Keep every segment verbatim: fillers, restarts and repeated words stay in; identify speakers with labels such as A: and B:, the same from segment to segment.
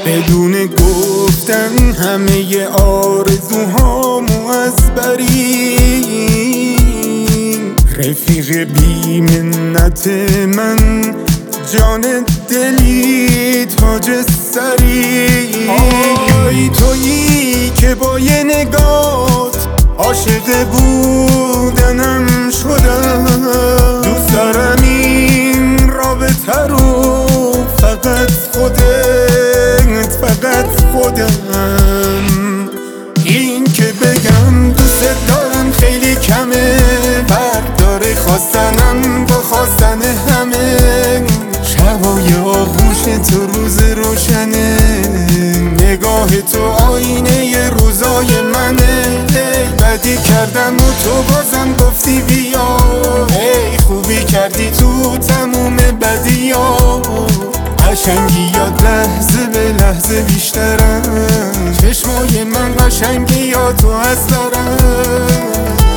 A: بدون گفتن همه آرزوهامو از برین رفیق بی منت من، جان دلی تاج سری. آی تویی که با یه نگات عاشق بودنم شدم، دوست دارم این رابطه رو فقط خودت، فقط خودم. این که بگم دوست دارم خیلی کمه، فرق داره خواستنم با خواستن همه. شبای آغوش تو روز روشنه، نگاه تو آینه روزای منه. ای بدی کردم و تو بازم گفتی بیا، ای خوبی کردی تو تموم بدی ها. قشنگیات لحظه به لحظه بیشترم، چشمای من قشنگیات تو از دارم.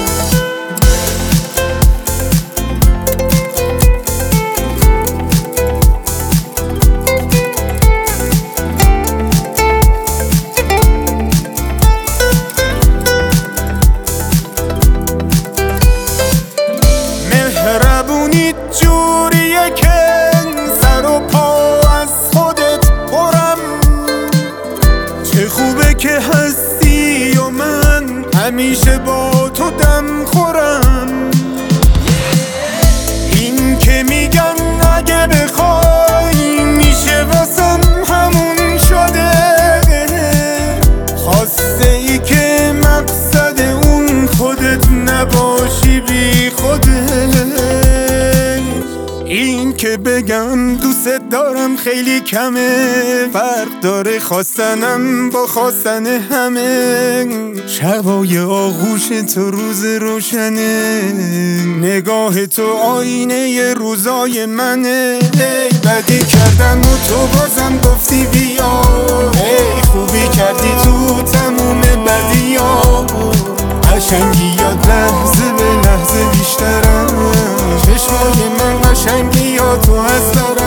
A: مهربونی جوریه که سر و پا از خودت برم، چه خوبه که هستی و من همیشه با تو دم خورم. این که میگن اگه بخوای میشه واسم همون شده، خواسته ای که مقصد اون خودت نباشی بی خودت. این که بگم دوست دارم خیلی کمه، فرق داره خواستنم با خواستن همه. شبای آغوش تو روز روشنه، نگاه تو آینه روزای منه. ای بدی کردم و تو بازم گفتی بیا، ای خوبی کردی تو تموم بدی ها. قشنگیات لحظه به لحظه بیشترم، چشمای من قشنگیات تو از دارم.